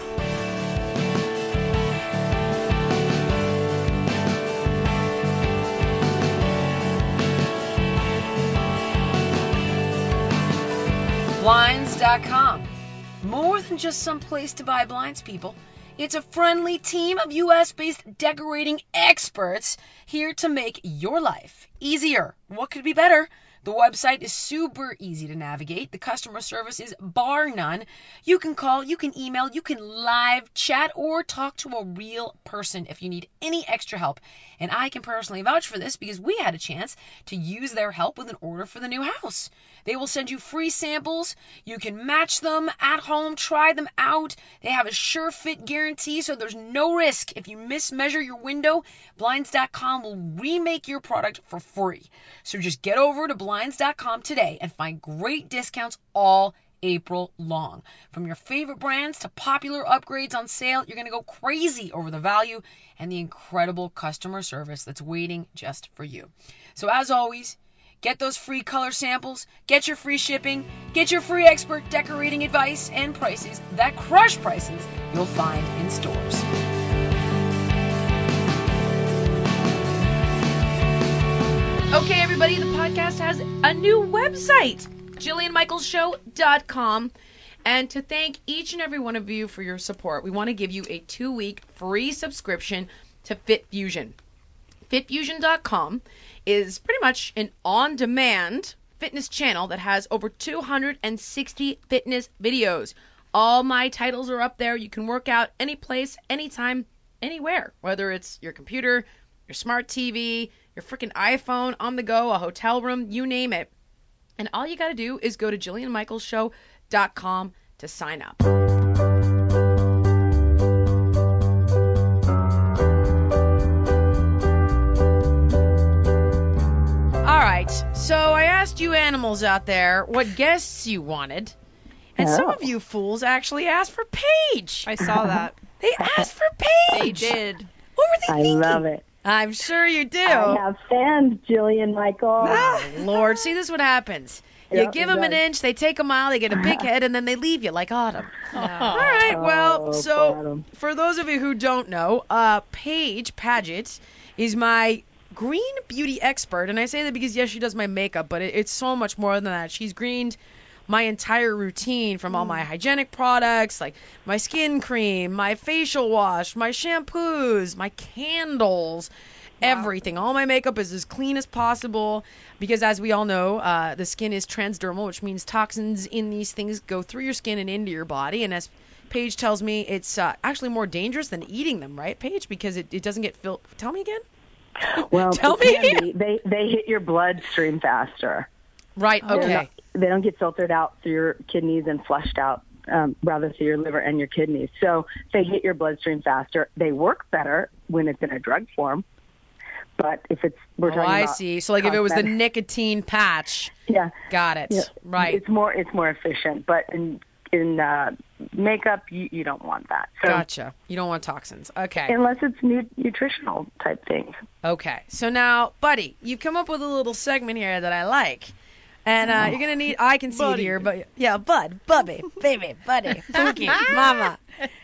Blinds dot com. More than just some place to buy blinds, people. It's a friendly team of U S-based decorating experts here to make your life easier. What could be better? The website is super easy to navigate. The customer service is bar none. You can call, you can email, you can live chat, or talk to a real person if you need any extra help. And I can personally vouch for this because we had a chance to use their help with an order for the new house. They will send you free samples. You can match them at home, try them out. They have a sure fit guarantee, so there's no risk. If you mismeasure your window, Blinds dot com will remake your product for free. So just get over to Blinds dot com today and find great discounts all April long. From your favorite brands to popular upgrades on sale, you're going to go crazy over the value and the incredible customer service that's waiting just for you. So as always, get those free color samples, get your free shipping, get your free expert decorating advice and prices that crush prices you'll find in stores. Okay, everybody, the podcast has a new website, Jillian Michaels Show dot com. And to thank each and every one of you for your support, we want to give you a two-week free subscription to Fit Fusion. Fit Fusion dot com is pretty much an on-demand fitness channel that has over two hundred sixty fitness videos. All my titles are up there. You can work out any place, anytime, anywhere, whether it's your computer, your smart T V, your freaking iPhone, on the go, a hotel room, you name it. And all you got to do is go to Jillian Michaels Show dot com to sign up. All right, so I asked you animals out there what guests you wanted, and some of you fools actually asked for Paige. I saw that. They asked for They Paige. did. What were they I thinking? love it. I'm sure you do. I have fans, Jillian Michael. Oh, Lord, see, this is what happens. You Yeah, give it them an does. inch, they take a mile, they get a big head, and then they leave you like Autumn. All right, well, Oh, so Autumn. for those of you who don't know, uh, Paige Paget is my green beauty expert, and I say that because, yes, she does my makeup, but it, it's so much more than that. She's greened my entire routine from all my hygienic products, like my skin cream, my facial wash, my shampoos, my candles, everything. All my makeup is as clean as possible because, as we all know, uh, the skin is transdermal, which means toxins in these things go through your skin and into your body. And as Paige tells me, it's uh, actually more dangerous than eating them, right, Paige? Because it, it doesn't get filled. Tell me again. Well, Tell it me can again. be. They they hit your bloodstream faster. Right. They're Okay. not- They don't get filtered out through your kidneys and flushed out um, rather to your liver and your kidneys. So they hit your bloodstream faster. They work better when it's in a drug form. But if it's we're Oh, talking I about see. So like if it was the cosmetic- nicotine patch. yeah, Got it. yeah, Right. It's more it's more efficient. But in in uh, makeup, you, you don't want that. So Gotcha. You don't want toxins. Okay. unless it's nu- nutritional type things. Okay. So now, buddy, you've come up with a little segment here that I like. And uh, you're going to need, I can see it here, but yeah, bud, bubby, baby, buddy, Pookie, mama.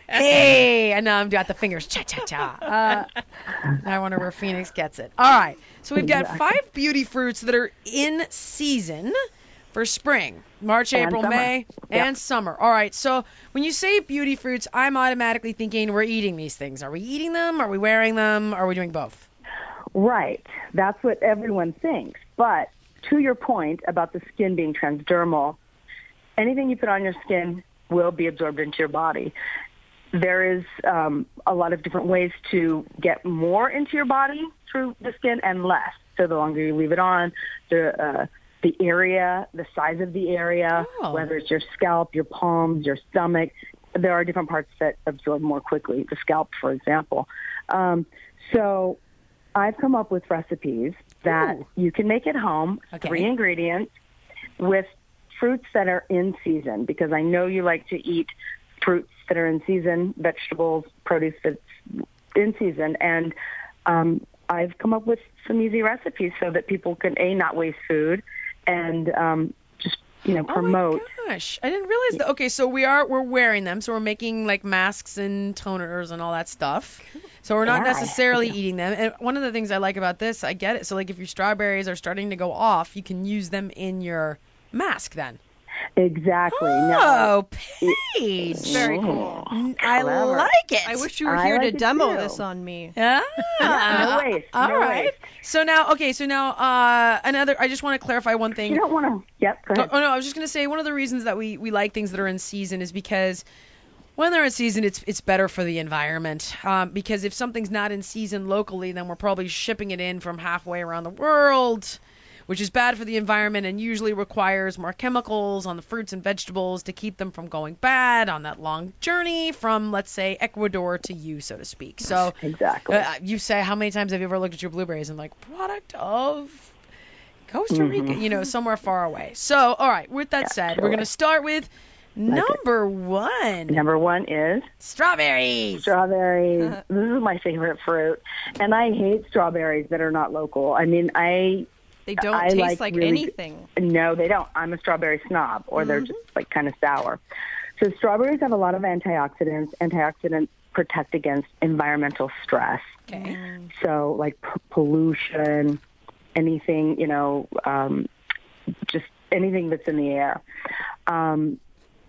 Hey, and now I've got the fingers, cha-cha-cha. Uh, I wonder where Phoenix gets it. All right. So we've got five beauty fruits that are in season for spring, March, And April, summer. May, Yep. and summer. All right. So when you say beauty fruits, I'm automatically thinking we're eating these things. Are we eating them? Are we wearing them? Are we doing both? Right. That's what everyone thinks. But to your point about the skin being transdermal, anything you put on your skin will be absorbed into your body. There is um, a lot of different ways to get more into your body through the skin and less. So the longer you leave it on, the uh, the area, the size of the area, Oh. whether it's your scalp, your palms, your stomach, there are different parts that absorb more quickly. The scalp, for example. Um, so I've come up with recipes that Ooh. you can make at home, Okay. three ingredients, with fruits that are in season, because I know you like to eat fruits that are in season, vegetables, produce that's in season, and um, I've come up with some easy recipes so that people can, A, not waste food, and um, just, you know, promote. Oh my gosh, I didn't realize that. Okay, so we are we're wearing them, so we're making like masks and toners and all that stuff. So we're not Yeah, necessarily yeah. eating them. And one of the things I like about this, I get it. So like if your strawberries are starting to go off, you can use them in your mask then. Exactly. No. Oh, Paige. Very cool. Mm, I Clever. like it. I wish you were I here like to it demo too. this on me. Ah, No waste, All no right. waste. So now, okay, so now uh, another. I just want to clarify one thing. You don't want to. Yep. Go Oh, ahead. oh no, I was just gonna say one of the reasons that we, we like things that are in season is because when they're in season, it's it's better for the environment. Um, because if something's not in season locally, then we're probably shipping it in from halfway around the world, which is bad for the environment and usually requires more chemicals on the fruits and vegetables to keep them from going bad on that long journey from, let's say, Ecuador to you, so to speak. So Exactly. uh, you say, how many times have you ever looked at your blueberries and like, product of Costa Rica, you know, somewhere far away. So, all right, with that Yeah, said, we're totally. going to start with number one, Number one is strawberries. strawberries. This is my favorite fruit, and I hate strawberries that are not local. I mean, I They don't I taste like like, really anything. no, they don't. I'm a strawberry snob, or they're just like kind of sour. So strawberries have a lot of antioxidants. Antioxidants protect against environmental stress. Okay. So like p- pollution, anything, you know, um, just anything that's in the air. Um,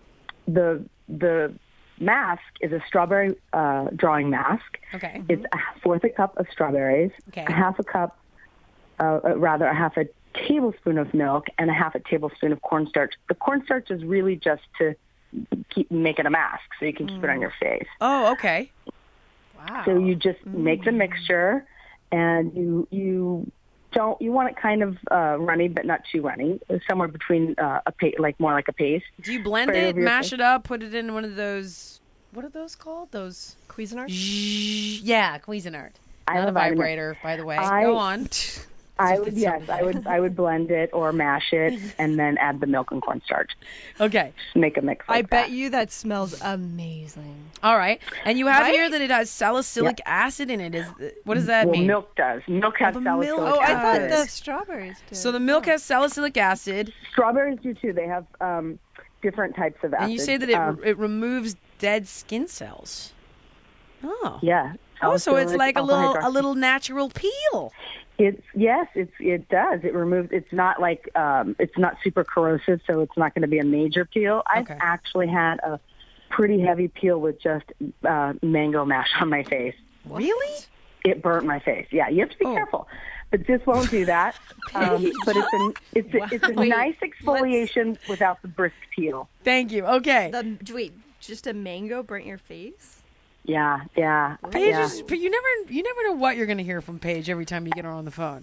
the the mask is a strawberry uh, drawing mask. Okay. It's a fourth a cup of strawberries, Okay. a half a cup, uh, uh, rather a half a tablespoon of milk, and a half a tablespoon of cornstarch. The cornstarch is really just to keep make it a mask, so you can keep it on your face. Oh, okay. Wow. So you just make the mixture, and you you don't you want it kind of uh, runny, but not too runny, somewhere between uh, a pa- like more like a paste. Do you blend spray it, over your mash face. it up, put it in one of those, what are those called? Those, Cuisinart? Zzz, yeah, Cuisinart. I Not a love vitamin- vibrator, by the way. I- Go on. I would it's yes, so I would I would blend it or mash it, and then add the milk and cornstarch. Okay. Just make a mix. Like I bet that. you that smells amazing. All right. And you have Right? here that it has salicylic acid in it. Is what does that well, mean? milk does. Milk has the salicylic milk- Oh, I thought acid. the strawberries did. So the milk has salicylic acid, Strawberries do too. They have um, different types of acid. and you say that it Um, it removes dead skin cells. Oh. yeah. Oh, so it's Salicylic like a little a alpha-hydroxy. little natural peel. It's yes, it's it does. It removes. It's not like um, it's not super corrosive, so it's not going to be a major peel. I've Okay. actually had a pretty heavy peel with just uh, mango mash on my face. Really? It burnt my face. Yeah, you have to be Oh. careful. But this won't do that. Um, but it's a it's a, it's a Wait, nice exfoliation without the brisk peel. Thank you. Okay. The, wait, just a mango burnt your face? Yeah, yeah, Paige yeah. is, but you never you never know what you're gonna hear from Paige every time you get her on the phone.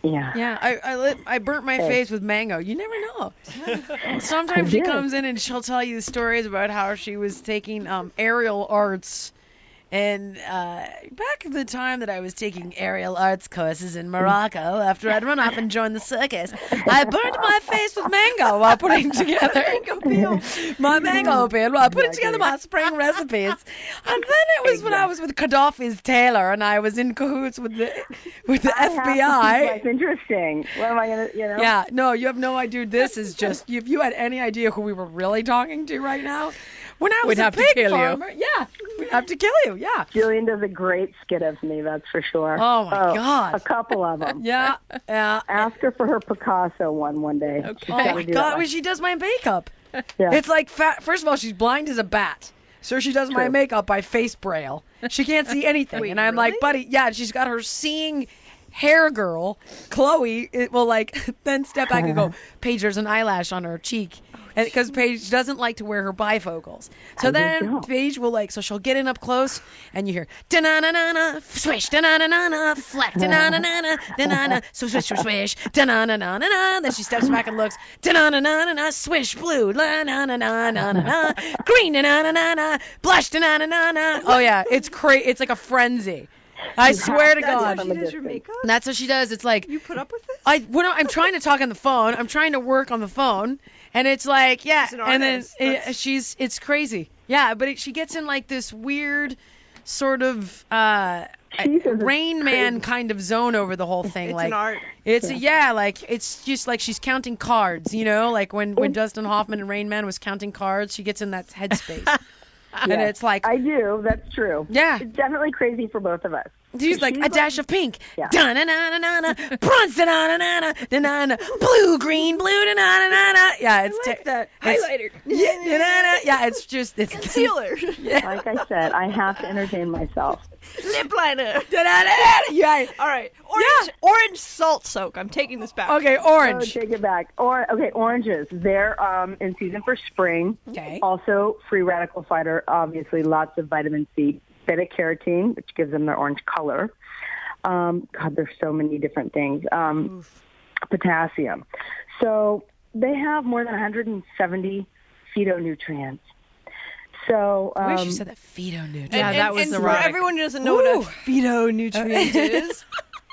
Yeah. Yeah, I I, lit, I burnt my Hey. face with mango. You never know. Sometimes she did. comes in and she'll tell you stories about how she was taking um, aerial arts. And uh, back at the time that I was taking aerial arts courses in Morocco, after I'd run off and joined the circus, I burned my face with mango while putting together mango peel. my mango peel while putting together my spring recipes. And then it was when I was with Gaddafi's tailor and I was in cahoots with the with the I F have B to keep I. life interesting. What am I gonna, you know? Yeah, no, you have no idea. This is just if you had any idea who we were really talking to right now. When I was We'd a have to pig kill you. farmer, yeah, we'd have to kill you, yeah. Jillian does a great skit of me, that's for sure. Oh, my God. A couple of them. Yeah, yeah. Ask her for her Picasso one one day. She's Oh gotta my do God, that when she does my makeup. Yeah. It's like, fat. First of all, she's blind as a bat. So she does my True. makeup by face braille. She can't see anything. Wait, and I'm really? like, buddy, yeah, she's got her seeing hair girl, Chloe, it will like then step back and go, Paige, there's an eyelash on her cheek. Because Paige doesn't like to wear her bifocals. So I then don't. Paige will like, so she'll get in up close and you hear, da-na-na-na-na, swish, da-na-na-na-na, fleck, da-na-na-na-na, da-na-na, swish, swish, swish, da-na-na-na-na-na. Then she steps back and looks, da-na-na-na-na-na, swish, blue, la-na-na-na-na-na, green, da-na-na-na-na, blush, da-na-na-na-na. Oh yeah, it's cra- it's like a frenzy. I swear to That's God. from She a does your distance. makeup? And that's what she does. It's like You put up with this? I when I'm trying to talk on the phone. I'm trying to work on the phone, and it's like yeah, She's an and then artist. it, That's- she's it's crazy. Yeah, but it, she gets in like this weird sort of uh She says it's Rain Man crazy. kind of zone over the whole thing. It's like an art. it's a, yeah, like it's just like she's counting cards. You know, like when when Dustin Hoffman and Rain Man was counting cards, she gets in that headspace, and Yes, it's like I do. That's true. yeah. It's definitely crazy for both of us. She's like She's a dash of pink, Yeah. da na na na na na, bronze da na na na na, da na na, blue green blue da na na na na. Yeah, it's I like te- that. it's- Highlighter. Yeah, da, na, na. Yeah, it's just it's Concealer. Yeah. Like I said, I have to entertain myself. Lip liner. Da, da, da, da. Yeah. All right. Orange, orange salt soak. I'm taking this back. Okay, Oh, orange. take it back. Or okay, oranges. They're um, in season for spring. Okay. Also, free radical fighter. Obviously, lots of vitamin C, beta carotene, which gives them their orange color. Um, God, there's so many different things. Um, potassium. So they have more than one hundred seventy phytonutrients. So I wish you um, said that phytonutrient. Yeah, and, that and, was and for erotic. everyone who doesn't know what a phytonutrient is,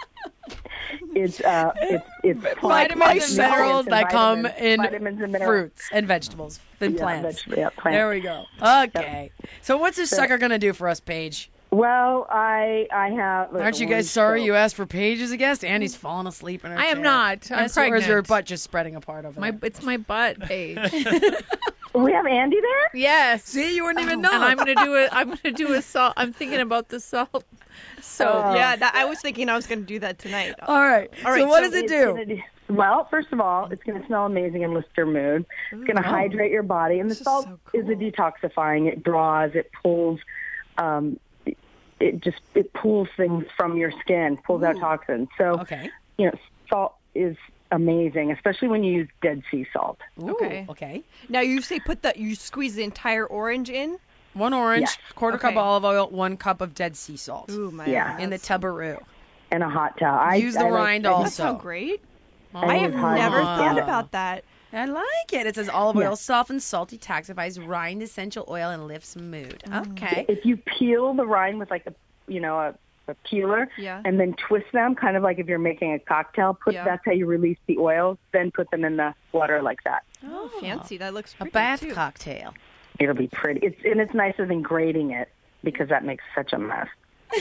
it's uh, it's it's Vitamins like and nutrients minerals and that come vitamins, in vitamins and minerals. fruits and vegetables and Yeah, plants. veg- yeah, plants. There we go. Okay. So what's this So- sucker gonna do for us, Paige? Well, I I have. Aren't you orange guys sorry soap. you asked for Paige as a guest? Andy's falling asleep in her I am chair. not. I'm Yes, or is your pregnant. butt just spreading apart over My there? it's my butt, Paige. We have Andy there? Yes. See, you wouldn't even know. And I'm gonna do it. I'm gonna do a salt. I'm thinking about the salt. So Oh. yeah, that, I was thinking I was going to do that tonight. All right. All right, So what so does it It's do? gonna do- Well, first of all, it's going to smell amazing and lift your mood. It's going to hydrate your body, and the This is salt so is a detoxifying. It draws, it pulls, um, it, it just it pulls things from your skin, pulls out toxins. So Okay. you know, salt is amazing, especially when you use Dead Sea salt. Ooh, Okay. Okay. Now you say put the you squeeze the entire orange in. One orange, Yes. quarter cup Okay. olive oil, one cup of dead sea salt Ooh my. Yeah. in the tubberoo. And a hot towel. I, Use the I like- rind I also. That sounds great. Oh, I have use hot never sauce. thought Yeah. about that. I like it. It says olive oil Yeah. softens, salty, detoxifies, rind essential oil, and lifts mood. Okay. If you peel the rind with like a, you know, a, a peeler, Yeah. and then twist them, kind of like if you're making a cocktail. Put Yeah. that's how you release the oils. Then put them in the water like that. Oh, fancy. That looks A pretty bath too. cocktail. It'll be pretty. It's and it's nicer than grating it because that makes such a mess.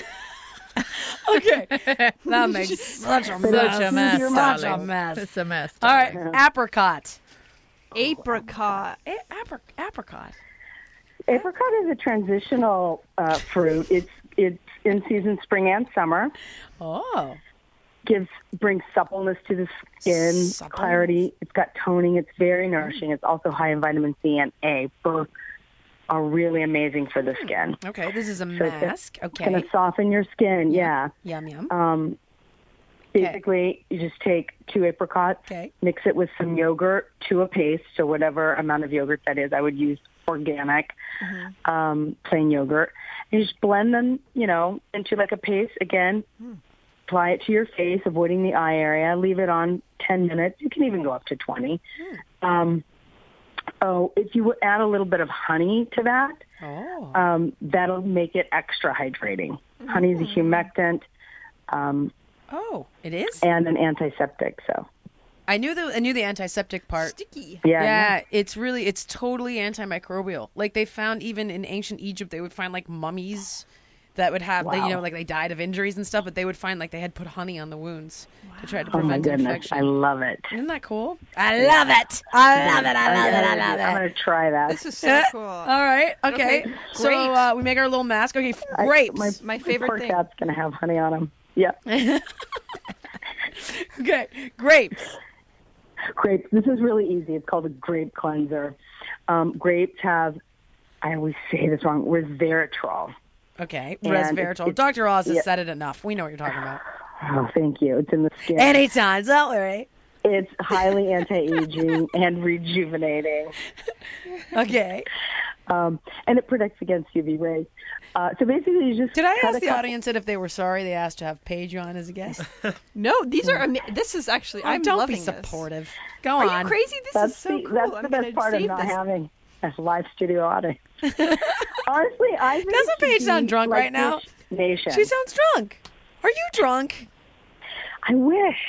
Okay. That makes such a But mess. such a mess, Such a darling. mess. It's a mess. All right. darling. Apricot. Apricot. A- apri- apricot. Apricot is a transitional uh, fruit. It's it's in season spring and summer. Oh. Gives brings suppleness to the skin, Suppleness. clarity. It's got toning. It's very nourishing. It's also high in vitamin C and A. Both are really amazing for the skin. Okay. This is a So it's gonna- mask. It's going Okay. to soften your skin. Yeah. Yum yum. Um, basically, you just take two apricots, Okay. mix it with some yogurt to a paste. So whatever amount of yogurt that is, I would use organic, um, plain yogurt. And you just blend them, you know, into like a paste. Again, apply it to your face, avoiding the eye area. Leave it on ten minutes. You can even go up to twenty. Hmm. Um, oh, if you would add a little bit of honey to that, Oh. um, that'll make it extra hydrating. Honey is a humectant um, Oh, it is? and an antiseptic. So I knew the I knew the antiseptic part. Sticky. yeah, Yeah, it's really it's totally antimicrobial. Like they found even in ancient Egypt, they would find like mummies that would have they, you Wow. know like they died of injuries and stuff, but they would find like they had put honey on the wounds to try to Oh my prevent goodness, infection. I love it. Isn't that cool? I love it. I love it. I I'm love it. I gonna, love I'm it. gonna try that. This is so cool. All right. Okay. Okay, So grapes. uh, we make our little mask. Okay. f- I- Grapes. my, My favorite poor thing. cat's gonna have honey on him. Yeah, Okay. Grapes. grapes. This is really easy. It's called a grape cleanser. Um, grapes have, I always say this wrong, resveratrol. Okay. And Resveratrol. it's- Doctor Oz has yeah. said it enough. We know what you're talking about. Oh, thank you. It's in the skin. Anytime. Don't worry. It's highly anti-aging and rejuvenating, Okay. um, and it protects against U V rays. Uh, so basically, you just Did I cut ask a the couple- audience that if they were sorry they asked to have Paige on as a guest? No, these are ama- this is actually Oh, I'm don't loving be this. supportive. Go Are on. you crazy? This That's is so the cool. that's I'm the gonna best part of save not this. having a live studio audience. Honestly, I think Doesn't it should Paige sound be drunk like right now? this Nation. She sounds drunk. Are you drunk? I wish.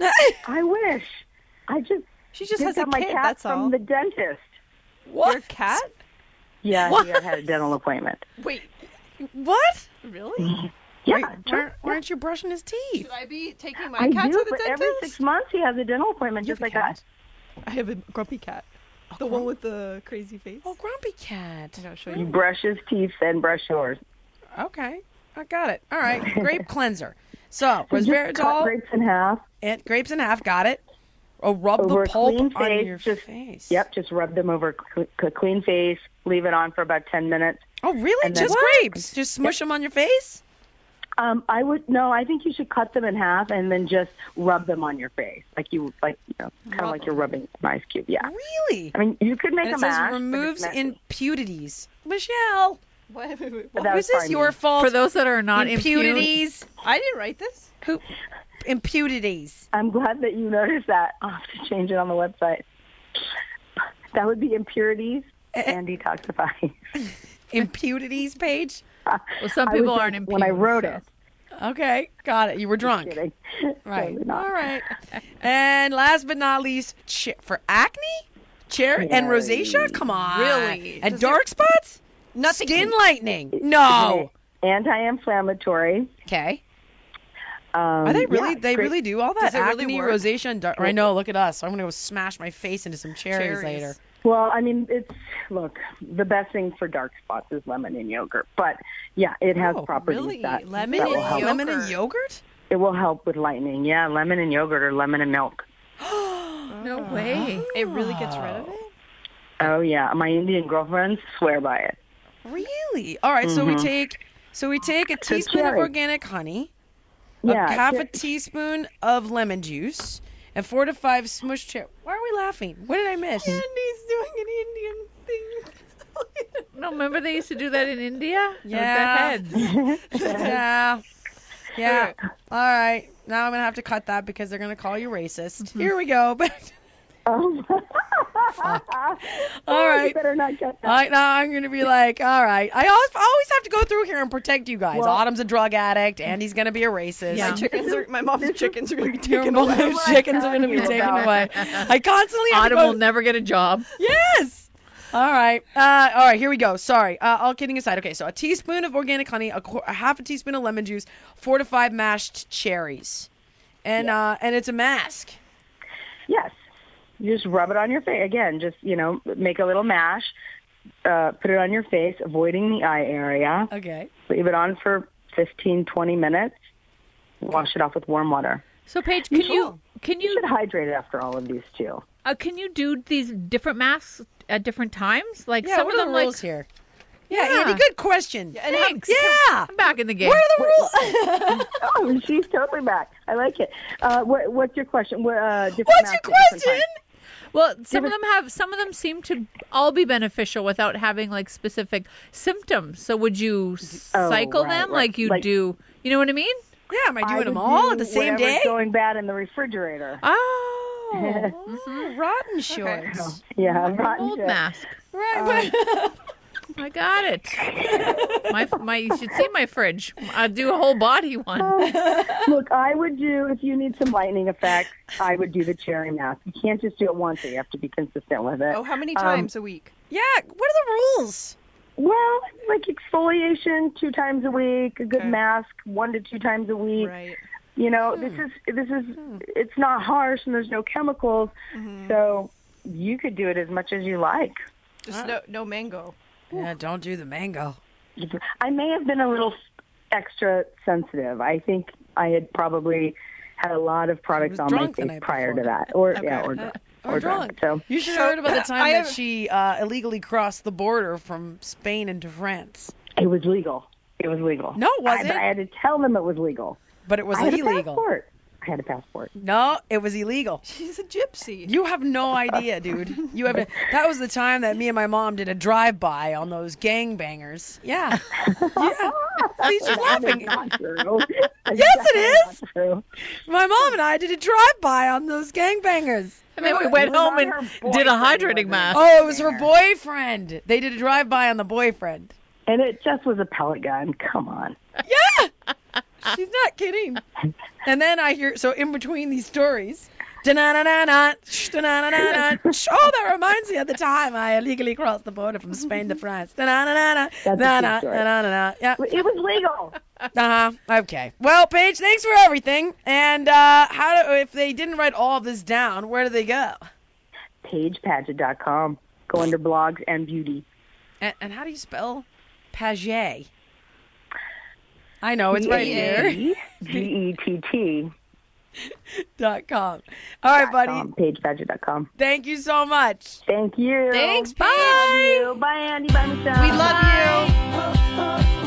I wish. I just She just just has a got my kid, cat that's from all. the dentist. What? Your cat? Yeah, What? he had a dental appointment. Wait, What? really? Yeah, Why, sure. why, why aren't you brushing his teeth? Should I be taking my I cat do, to the but dentist? every six months he has a dental appointment, You just have like a that. cat? I have a grumpy cat. The one with the crazy face. Oh, grumpy cat. I gotta show You you. brush his teeth and brush yours. Okay, I got it. All right, grape cleanser. So, So just cut resveratrol grapes in half. and grapes in half. Got it. Oh, rub Over the a pulp clean on face, your just- face. Yep, just rub them over a cl- clean face. Leave it on for about ten minutes. Oh, really? And then- Just What? grapes? Just smush them on your face? Um, I would no. I think you should cut them in half and then just rub them on your face, like you like you know, kind of Rub like you're rubbing an ice cube. Yeah. Really? I mean, you could make And a it says mask. but it's removes messy. impurities. Michelle, What? Wait, wait, But what? that was was this probably your me. fault? For those that are not imputed, impurities? I didn't write this. Who? Impurities. I'm glad that you noticed that. I'll have to change it on the website. That would be impurities and detoxifying. Impurities page? well, some I people was aren't just- imputed. when I wrote so. it. Okay, got it. You were drunk. Kidding. Right. Totally not. All right. And last but not least, ch- for acne, cherry and Yeah. rosacea. Come on. Really? And Does dark spots. Nothing. Skin lightening. No. Anti-inflammatory. Okay. Um, Are they really? yeah, they great. really do all that? Does it really Acne, work? rosacea, and dark. I know. Look at us. I'm gonna go smash my face into some cherries, Cherries. later. Well, I mean, it's look. The best thing for dark spots is lemon and yogurt, but yeah, it has Oh, properties really? that Lemon that and will help. yogurt? Lemon and yogurt? It will help with lightening. Yeah, lemon and yogurt or lemon and milk. No way. It really gets rid of it. Oh yeah, my Indian girlfriends swear by it. Really? All right. So we Mhm. take. So we take a So teaspoon of cherry. organic honey, Yeah, a half a cher- teaspoon of lemon juice, and four to five smushed cherry. Why are we laughing? What did I miss? Andy's doing an Indian thing. No, remember they used to do that in India? Yeah. With the heads. Yeah. Yeah. All right. Now I'm gonna have to cut that because they're gonna call you racist. Mm-hmm. Here we go. Oh. All Oh, right. You better not get that. All right, now I'm gonna be like, all right. I always, always have to go through here and protect you guys. Well- Autumn's a drug addict, Andy's gonna be a racist. Yeah. My chickens are. My mom's chickens are gonna be Your taken away. mom's what I'm chickens are gonna telling be you taken about. away. I constantly have Autumn to go. will never get a job. Yes. All right. Uh, all right. Here we go. Sorry. Uh, all kidding aside. Okay. So a teaspoon of organic honey, a, qu- a half a teaspoon of lemon juice, four to five mashed cherries, and Yeah. uh, and it's a mask. Yes. You just rub it on your face. Again, just, you know, make a little mash, uh, put it on your face, avoiding the eye area. Okay. Leave it on for fifteen, twenty minutes. Wash it off with warm water. So Paige, can You you can You you should hydrate it after all of these, too. uh, can you do these different masks at different times? Like Yeah. some What of are them the rules like here? Yeah, Yeah. Andy. Good question. And how- Thanks. Yeah. I'm back in the game. What are the rules? Oh, she's totally back. I like it. Uh, what, what's your question? What, uh, different What's your masks at different question? times? Well, some of them have some of them seem to all be beneficial without having like specific symptoms. So would you Oh, cycle right, them right. like you Like- do? You know what I mean? Yeah, am I I doing would them all do at the same whatever's day? going bad in the refrigerator. Oh, mhm, rotten shorts. Yeah, Like a rotten mold shit. mask. Right, but I got it. My my you should see my fridge. I'll do a whole body one. Look, I would do, if you need some lightning effects, I would do the cherry mask. You can't just do it once. You have to be consistent with it. Oh, how many Um, times a week? yeah, what are the rules? Well, like exfoliation two times a week, a good Okay. mask one to two times a week. Right. You know, this is this is it's not harsh and there's no chemicals, Mhm. so you could do it as much as you like. Just no, no mango. Yeah, don't do the mango. I may have been a little extra sensitive. I think I had probably had a lot of products was on my drunk the face night prior before. to that, or Okay. yeah, or, Uh, or, or drunk. drunk. So You should So, have heard about the uh, time I that have- she uh, illegally crossed the border from Spain into France. it was legal. It was legal. No, it wasn't. I, but I had to tell them it was legal. But it was I had a illegal. passport. I had a passport. No, it was illegal. She's a gypsy. You have no idea, dude. You have. That was the time that me and my mom did a drive-by on those gangbangers. Yeah. Yeah. See, she's laughing. Not true. Yes, it is. Not true. My mom and I did a drive-by on those gangbangers. And then we went was home not and her did a boyfriend, hydrating was it? mask. Oh, it was her boyfriend. They did a drive-by on the boyfriend. And it just was a pellet gun. Come on. Yeah. She's not kidding. And then I hear, so in between these stories, da-na-na-na-na, da-na-na-na-na, oh, that reminds me of the time I illegally crossed the border from Spain to France. Da-na-na-na-na, That's a true da-na, story. da-na-na-na. Yeah. It was legal. Uh-huh. Okay. Well, Paige, thanks for everything. And uh, how do, if they didn't write all of this down, where do they go? Page Paget dot com. Go under blogs and beauty. And, and how do you spell Paget? I know, it's right here. G E T T Dot com. All right, buddy. Page Paget dot com. Thank you so much. Thank you. Thanks, Bye. Love you. Bye, Andy. Bye, Michelle. We love you.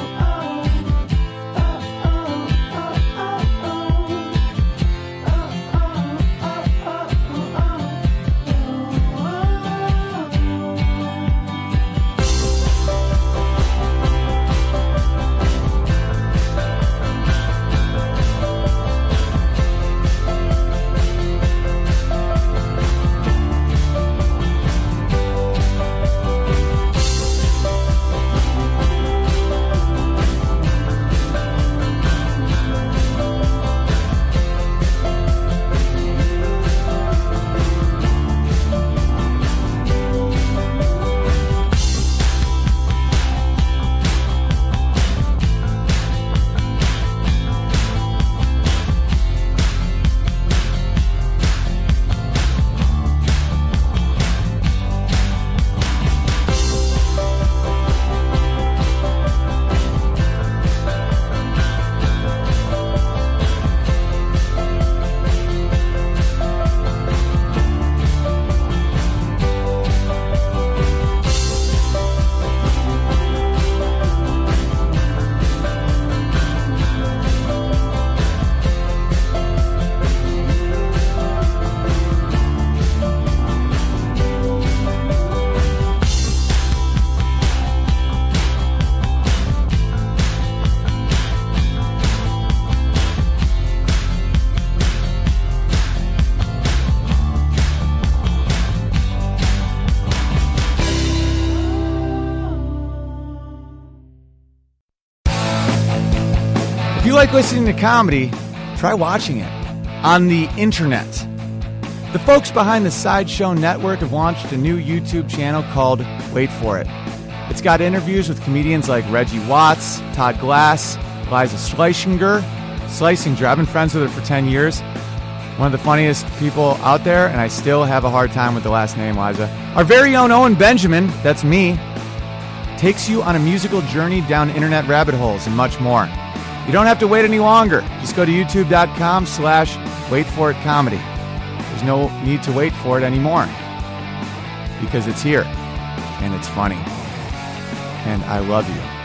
If you like listening to comedy, try watching it on the internet. The folks behind the Sideshow Network have launched a new YouTube channel called Wait For It. It's got interviews with comedians like Reggie Watts, Todd Glass, Liza Schleichinger. Schleichinger, I've been friends with her for ten years. One of the funniest people out there, and I still have a hard time with the last name, Liza. Our very own Owen Benjamin, that's me, takes you on a musical journey down internet rabbit holes and much more. You don't have to wait any longer. Just go to youtube.com slash wait for it comedy. There's no need to wait for it anymore because it's here and it's funny. And I love you.